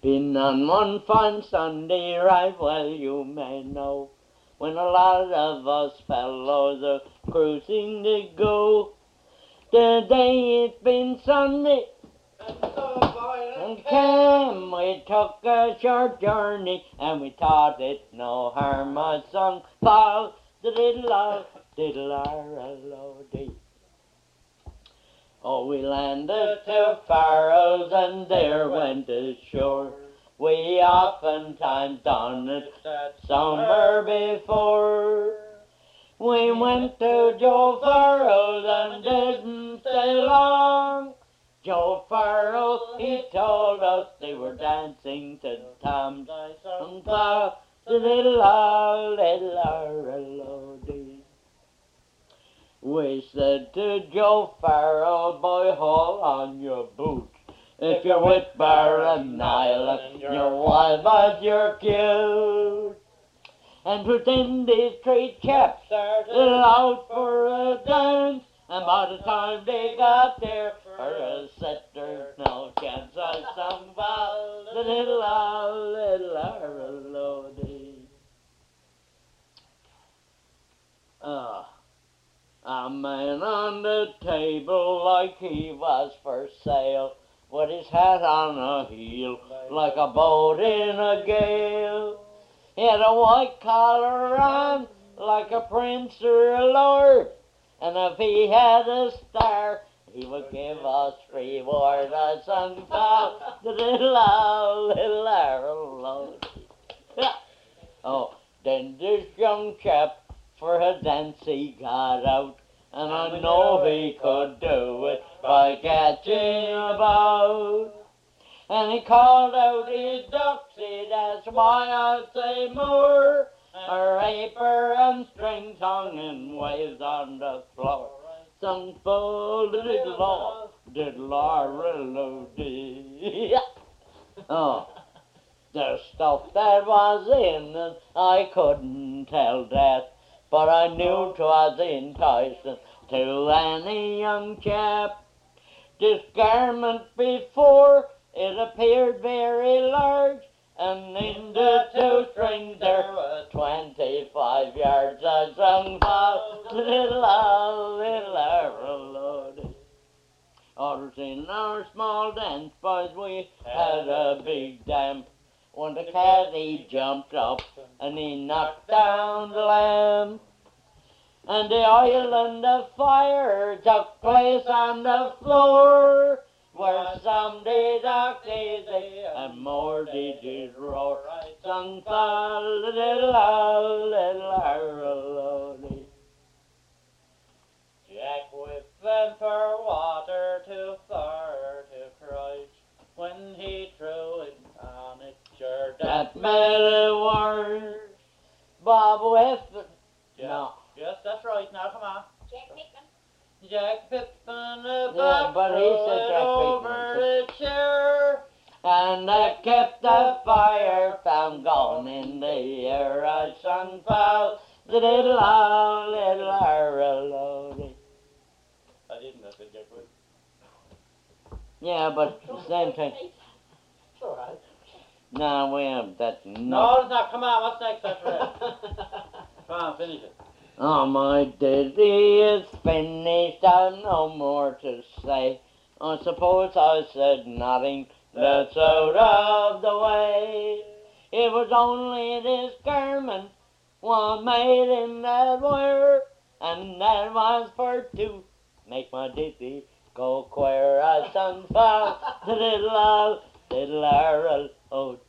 Been on one fine Sunday, right well you may know, when a lot of us fellows are cruising to go. Today it's been Sunday, and came, we took a short journey, and we thought it no harm. I sung, fall, diddle-la, diddle-la-la-lo-dee. Oh, we landed to Faroes, and there went ashore. We oftentimes done it summer before. We went to Joe Farrell's and didn't stay long. Joe Farrell, he told us they were dancing to Tom's song, diddle-la-la-la-la-lo-dee. We said to Joe Farrell, boy, hold on your boots. If you're with Baron Nyland, you're wild but you're cute. And within these three chaps started out for a dance, and by the time they got there for a set, there's no chance. I sung about the little a man on the table like he was for sale, with his hat on a heel like a boat in a gale. He had a white collar on like a prince or a lord, and if he had a star, he would give us reward. I sung about the little Oh, then this young chap, for a dance he got out, and I know he could do it by catching about. And he called out his doxy, that's why I say more. A raper and string song and waves on the floor. Sung full diddle-law, diddle-la-la-lo-dee. Oh, the stuff that was in it, I couldn't tell that, but I knew 'twas enticing to any young chap. This garment before, it appeared very large, and in the two strings there were 25 yards. I sung little-la-la-la-lo-dee. Oh, in our small dance, boys, we had a big damp, when the caddy jumped up and he knocked down the lamp. And the island of fire took place on the floor, where some did act easy and more did roar. I sung little-la-la-la-lo-dee. Jack whipping for water too far to cry, when he threw it on it, sure that made it worse. Bob whipping, no. Yes, that's right. Now, come on. Jack Pickman. Jack Pippin, Yeah, but he said Jack over the chair. And I kept the fire from going in the air. I sung foul, little-la-la-la-lo-dee. I didn't, I said Jack Whip. Yeah, but the same thing. It's all right. No, we have that. No, it's not. Come on, what's next? That's right. Come on, finish it. Oh, my ditty is finished, I've no more to say. I suppose I said nothing that's out of the way. It was only this garment, one made in that wire, and that was for to make my ditty go queer. I sung for the little oh